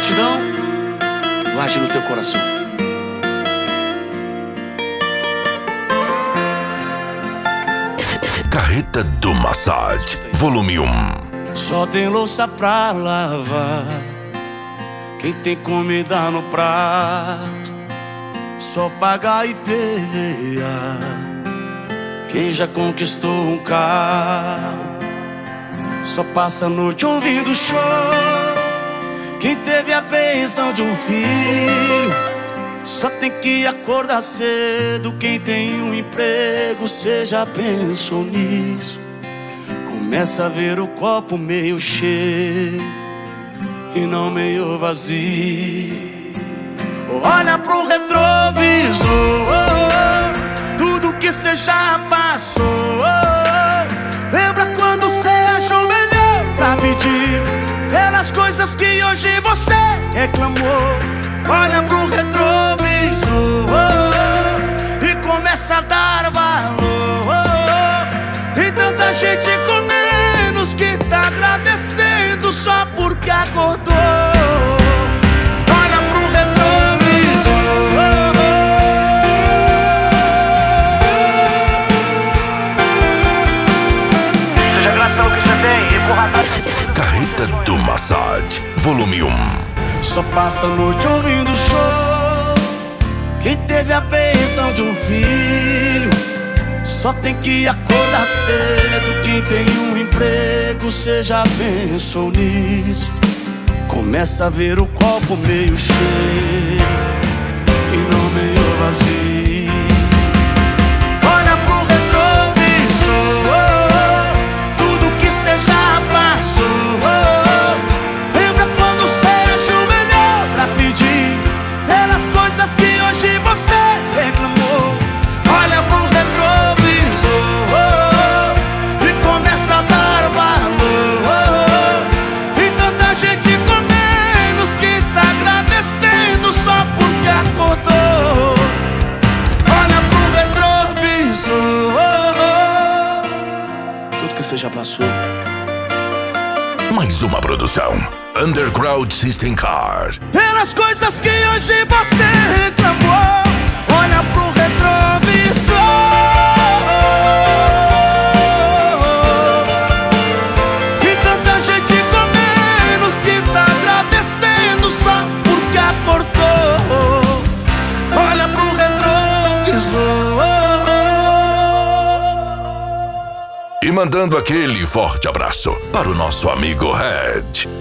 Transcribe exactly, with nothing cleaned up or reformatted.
gratidão, guarde no teu coração. Carreta do Massad, volume um. Só tem louça pra lavar, quem tem comida no prato, só paga I P V A. Quem já conquistou um carro, só passa a noite ouvindo show. Quem teve a bênção de um filho, só tem que acordar cedo. Quem tem um emprego, cê já pensou nisso? Começa a ver o copo meio cheio e não meio vazio. Olha pro retrovisor, tudo que cê já passou. Lembra quando cê achou melhor pra pedir pelas coisas que hoje você reclamou? Olha pro retrovisor e começa a dar valor. Tem tanta gente com menos que tá agradecendo só porque acordou. Olha pro retrovisor. Seja grato pelo que você tem e por razão. Carreta do Massad, volume um. Só passa a noite ouvindo show. Quem teve a bênção de um filho, só tem que acordar cedo. Quem tem um emprego, cê já pensou nisso? Começa a ver o copo meio cheio e não meio vazio. Olha pro retrovisor, tudo que cê já passou. Lembra quando cê achou melhor pra pedir pelas coisas que hoje você reclamou? Olha pro retrovisor e começa a dar valor. Tem tanta gente com menos que tá agradecendo só porque acordou. Olha pro retrovisor, tudo que você já passou. Mais uma produção Underground System Car. Pelas coisas que hoje você reclamou. Olha pro retrovisor. E tanta gente com menos que tá agradecendo só porque acordou. Olha pro retrovisor. E mandando aquele forte abraço para o nosso amigo Red.